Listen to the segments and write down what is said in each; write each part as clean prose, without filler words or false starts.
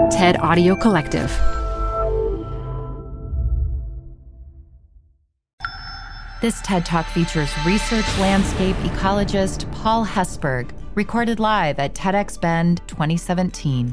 TED Audio Collective. This TED Talk features research landscape ecologist Paul Hesburgh, recorded live at TEDx Bend 2017.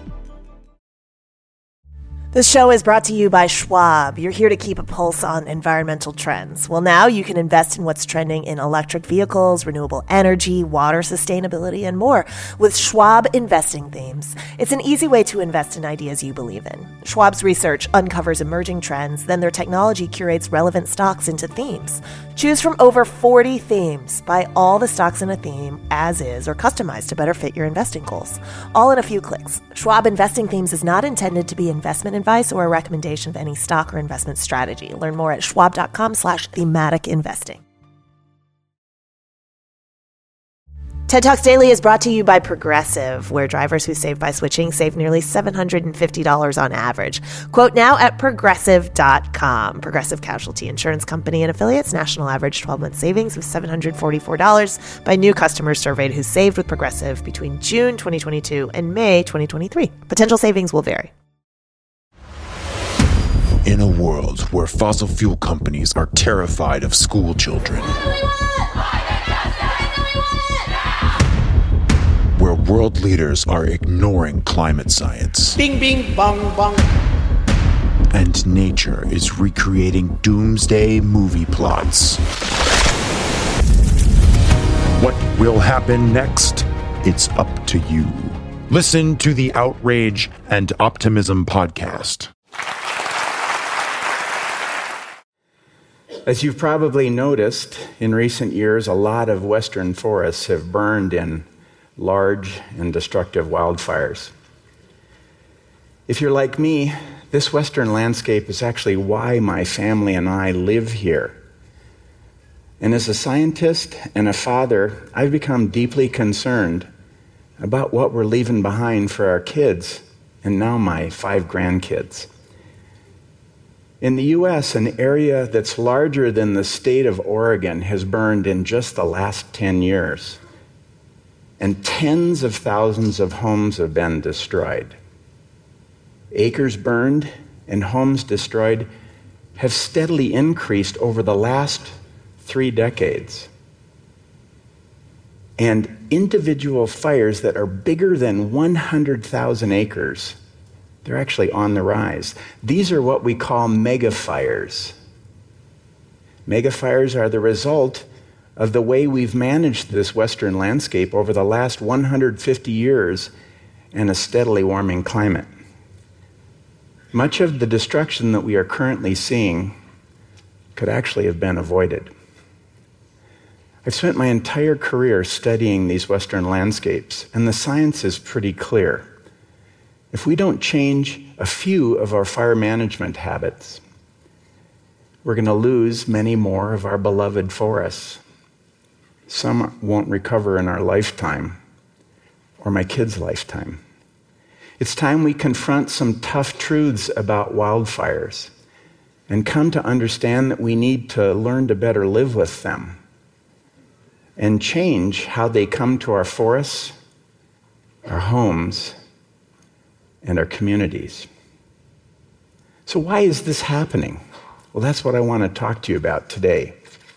This show is brought to you by Schwab. You're here to keep a pulse on environmental trends. Well, now you can invest in what's trending in electric vehicles, renewable energy, water sustainability, and more with Schwab Investing Themes. It's an easy way to invest in ideas you believe in. Schwab's research uncovers emerging trends, then their technology curates relevant stocks into themes. Choose from over 40 themes. Buy all the stocks in a theme as is or customized to better fit your investing goals. All in a few clicks. Schwab Investing Themes is not intended to be investment advice or a recommendation of any stock or investment strategy. Learn more at schwab.com/thematic investing. TED Talks Daily is brought to you by Progressive, where drivers who save by switching save nearly $750 on average. Quote now at progressive.com. Progressive Casualty Insurance Company and affiliates. National average 12-month savings of $744 by new customers surveyed who saved with Progressive between June 2022 and May 2023. Potential savings will vary. In a world where fossil fuel companies are terrified of school children, where world leaders are ignoring climate science, bing, bing, bong, bong, and nature is recreating doomsday movie plots, what will happen next? It's up to you. Listen to the Outrage and Optimism podcast. As you've probably noticed, in recent years, a lot of Western forests have burned in large and destructive wildfires. If you're like me, this Western landscape is actually why my family and I live here. And as a scientist and a father, I've become deeply concerned about what we're leaving behind for our kids, and now my 5 grandkids. In the U.S., an area that's larger than the state of Oregon has burned in just the last 10 years. And tens of thousands of homes have been destroyed. Acres burned and homes destroyed have steadily increased over the last 3 decades. And individual fires that are bigger than 100,000 acres, they're actually on the rise. These are what we call megafires. Megafires are the result of the way we've managed this Western landscape over the last 150 years and a steadily warming climate. Much of the destruction that we are currently seeing could actually have been avoided. I've spent my entire career studying these Western landscapes, and the science is pretty clear. If we don't change a few of our fire management habits, we're going to lose many more of our beloved forests. Some won't recover in our lifetime or my kids' lifetime. It's time we confront some tough truths about wildfires and come to understand that we need to learn to better live with them and change how they come to our forests, our homes, and our communities. So why is this happening? Well, that's what I want to talk to you about today.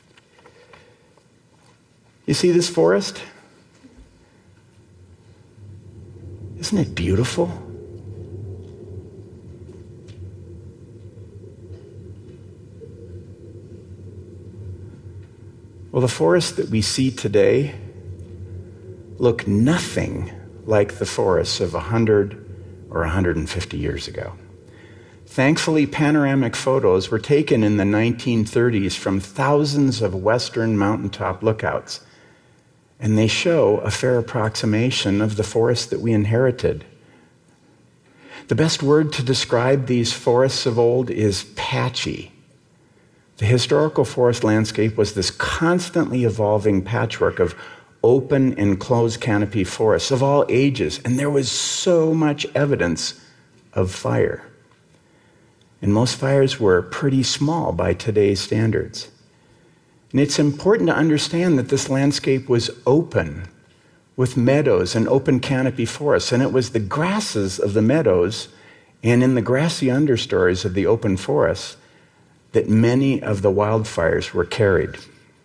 You see this forest? Isn't it beautiful? Well, the forests that we see today look nothing like the forests of 100 or 150 years ago. Thankfully, panoramic photos were taken in the 1930s from thousands of Western mountaintop lookouts, and they show a fair approximation of the forest that we inherited. The best word to describe these forests of old is patchy. The historical forest landscape was this constantly evolving patchwork of open and closed canopy forests of all ages, and there was so much evidence of fire. And most fires were pretty small by today's standards. And it's important to understand that this landscape was open with meadows and open canopy forests. And it was the grasses of the meadows and in the grassy understories of the open forests that many of the wildfires were carried.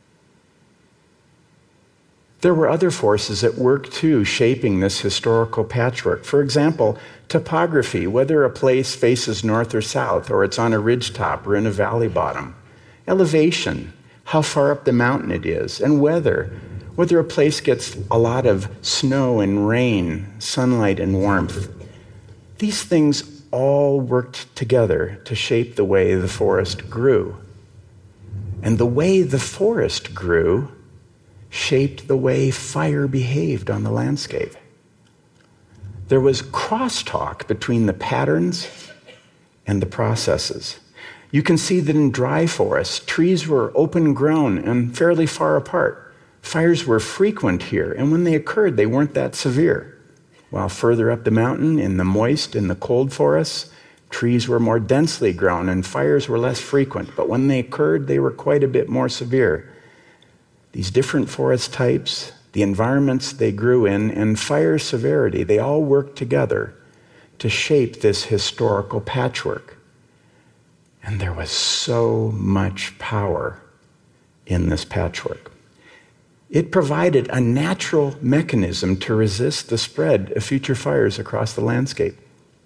There were other forces at work too, shaping this historical patchwork. For example, topography, whether a place faces north or south, or it's on a ridgetop or in a valley bottom. Elevation, how far up the mountain it is. And weather, whether a place gets a lot of snow and rain, sunlight and warmth. These things all worked together to shape the way the forest grew. And the way the forest grew shaped the way fire behaved on the landscape. There was crosstalk between the patterns and the processes. You can see that in dry forests, trees were open-grown and fairly far apart. Fires were frequent here, and when they occurred, they weren't that severe. While further up the mountain, in the moist and the cold forests, trees were more densely grown and fires were less frequent, but when they occurred, they were quite a bit more severe. These different forest types, the environments they grew in, and fire severity, they all worked together to shape this historical patchwork. And there was so much power in this patchwork. It provided a natural mechanism to resist the spread of future fires across the landscape.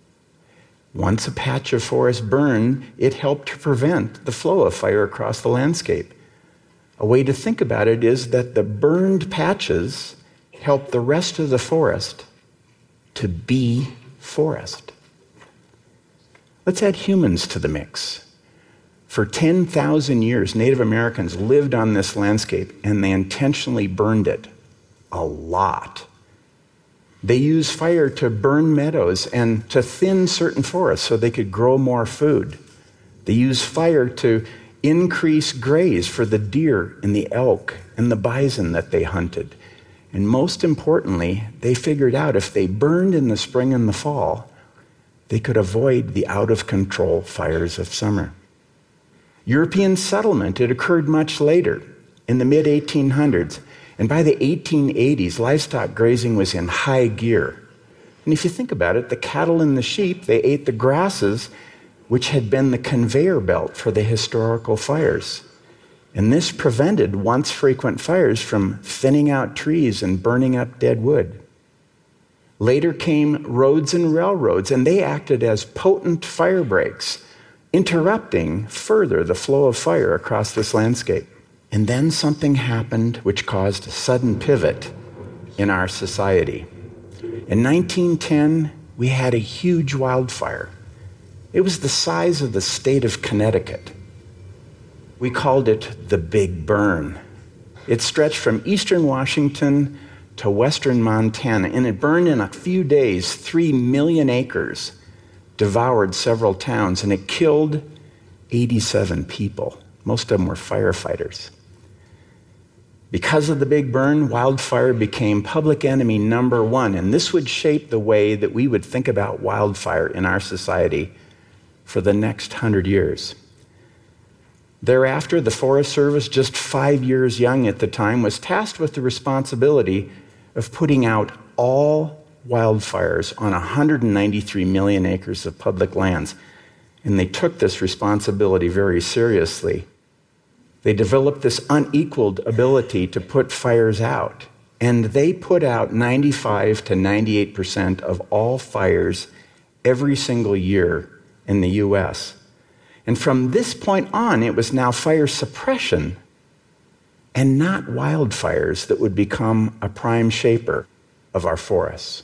Once a patch of forest burned, it helped to prevent the flow of fire across the landscape. A way to think about it is that the burned patches help the rest of the forest to be forest. Let's add humans to the mix. For 10,000 years, Native Americans lived on this landscape and they intentionally burned it a lot. They used fire to burn meadows and to thin certain forests so they could grow more food. They used fire to increase graze for the deer and the elk and the bison that they hunted. And most importantly, they figured out if they burned in the spring and the fall, they could avoid the out-of-control fires of summer. European settlement, it occurred much later, in the mid-1800s. And by the 1880s, livestock grazing was in high gear. And if you think about it, the cattle and the sheep, they ate the grasses, which had been the conveyor belt for the historical fires. And this prevented once frequent fires from thinning out trees and burning up dead wood. Later came roads and railroads, and they acted as potent fire breaks, interrupting further the flow of fire across this landscape. And then something happened which caused a sudden pivot in our society. In 1910, we had a huge wildfire. It was the size of the state of Connecticut. We called it the Big Burn. It stretched from eastern Washington to western Montana, and it burned in a few days 3 million acres, devoured several towns, and it killed 87 people. Most of them were firefighters. Because of the Big Burn, wildfire became public enemy number one, and this would shape the way that we would think about wildfire in our society for the next 100 years. Thereafter, the Forest Service, just 5 years young at the time, was tasked with the responsibility of putting out all wildfires on 193 million acres of public lands. And they took this responsibility very seriously. They developed this unequaled ability to put fires out. And they put out 95 to 98% of all fires every single year in the U.S. And from this point on, it was now fire suppression and not wildfires that would become a prime shaper of our forests.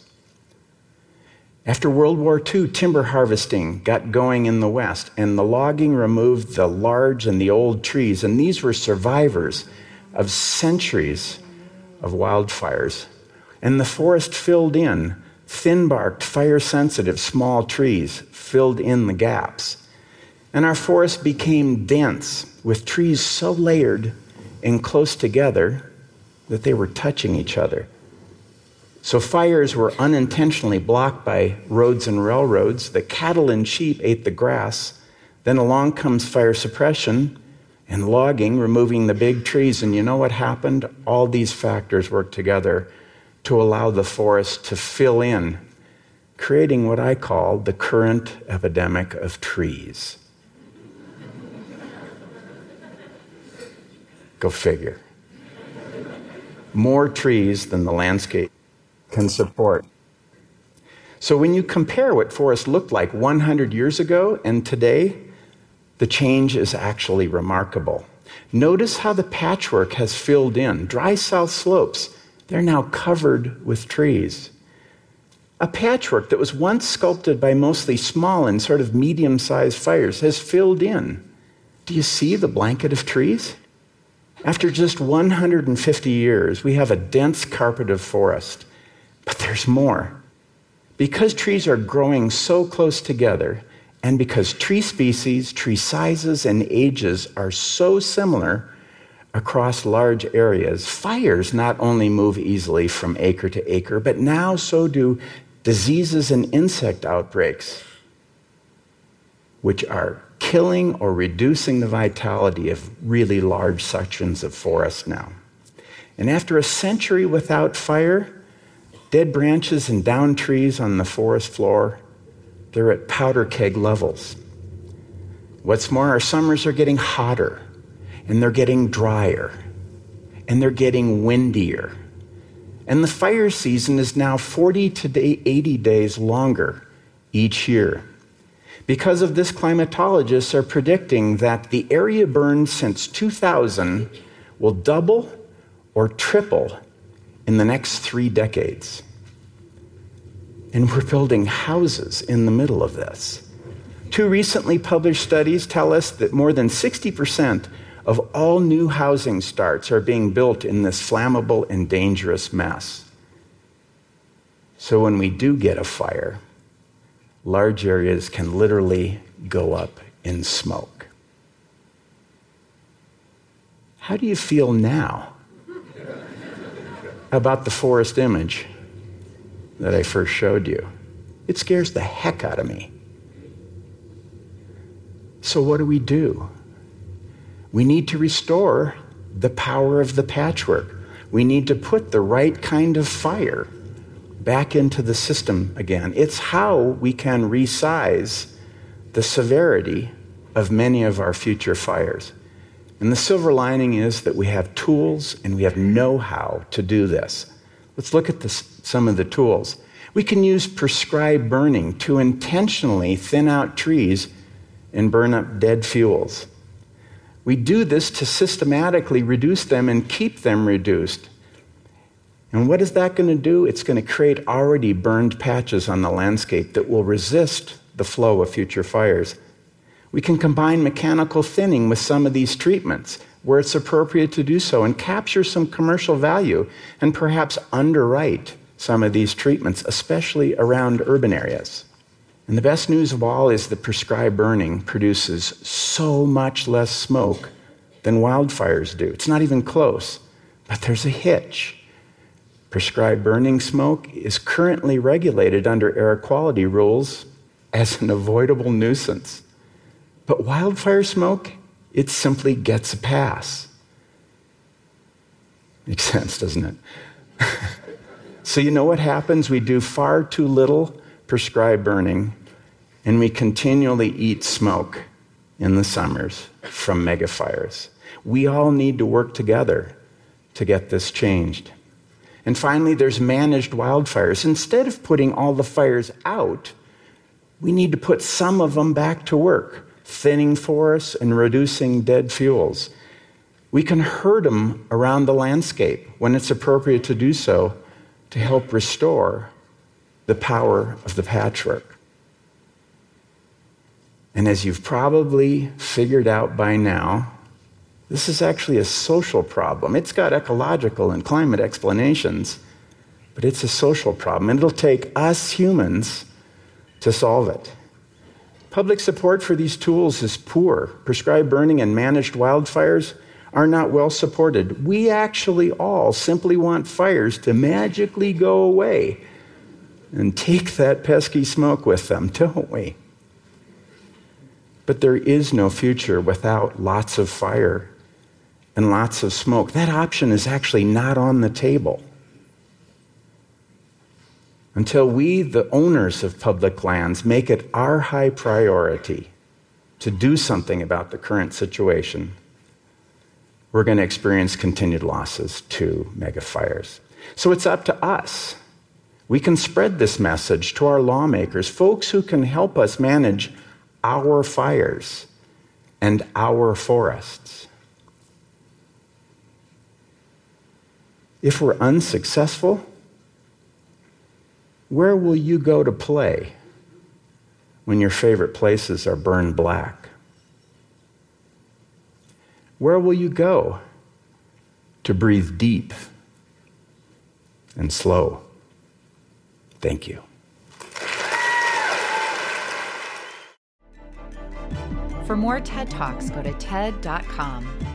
After World War II, timber harvesting got going in the West, and the logging removed the large and the old trees, and these were survivors of centuries of wildfires. And the forest filled in, thin-barked, fire-sensitive small trees filled in the gaps. And our forest became dense, with trees so layered and close together that they were touching each other. So fires were unintentionally blocked by roads and railroads. The cattle and sheep ate the grass. Then along comes fire suppression and logging, removing the big trees. And you know what happened? All these factors worked together to allow the forest to fill in, creating what I call the current epidemic of trees. Go figure. More trees than the landscape can support. So when you compare what forests looked like 100 years ago and today, the change is actually remarkable. Notice how the patchwork has filled in. Dry south slopes, they're now covered with trees. A patchwork that was once sculpted by mostly small and sort of medium-sized fires has filled in. Do you see the blanket of trees? After just 150 years, we have a dense carpet of forest. But there's more. Because trees are growing so close together, and because tree species, tree sizes, and ages are so similar across large areas, fires not only move easily from acre to acre, but now so do diseases and insect outbreaks, which are killing or reducing the vitality of really large sections of forest now. And after a century without fire, dead branches and downed trees on the forest floor, they're at powder keg levels. What's more, our summers are getting hotter, and they're getting drier, and they're getting windier. And the fire season is now 40 to 80 days longer each year. Because of this, climatologists are predicting that the area burned since 2000 will double or triple in the next 3 decades. And we're building houses in the middle of this. 2 recently published studies tell us that more than 60% of all new housing starts are being built in this flammable and dangerous mess. So when we do get a fire, large areas can literally go up in smoke. How do you feel now about the forest image that I first showed you? It scares the heck out of me. So what do? We need to restore the power of the patchwork. We need to put the right kind of fire back into the system again. It's how we can resize the severity of many of our future fires. And the silver lining is that we have tools and we have know-how to do this. Let's look at some of the tools. We can use prescribed burning to intentionally thin out trees and burn up dead fuels. We do this to systematically reduce them and keep them reduced. And what is that going to do? It's going to create already burned patches on the landscape that will resist the flow of future fires. We can combine mechanical thinning with some of these treatments where it's appropriate to do so and capture some commercial value and perhaps underwrite some of these treatments, especially around urban areas. And the best news of all is that prescribed burning produces so much less smoke than wildfires do. It's not even close, but there's a hitch. Prescribed burning smoke is currently regulated under air quality rules as an avoidable nuisance. But wildfire smoke, it simply gets a pass. Makes sense, doesn't it? So you know what happens? We do far too little prescribed burning, and we continually eat smoke in the summers from megafires. We all need to work together to get this changed. And finally, there's managed wildfires. Instead of putting all the fires out, we need to put some of them back to work, thinning forests and reducing dead fuels. We can herd them around the landscape when it's appropriate to do so to help restore the power of the patchwork. And as you've probably figured out by now, this is actually a social problem. It's got ecological and climate explanations, but it's a social problem, and it'll take us humans to solve it. Public support for these tools is poor. Prescribed burning and managed wildfires are not well supported. We actually all simply want fires to magically go away and take that pesky smoke with them, don't we? But there is no future without lots of fire and lots of smoke. That option is actually not on the table. until we, the owners of public lands, make it our high priority to do something about the current situation, we're going to experience continued losses to mega fires. So it's up to us. We can spread this message to our lawmakers, folks who can help us manage our fires and our forests. If we're unsuccessful, where will you go to play when your favorite places are burned black? Where will you go to breathe deep and slow? Thank you. For more TED Talks, go to TED.com.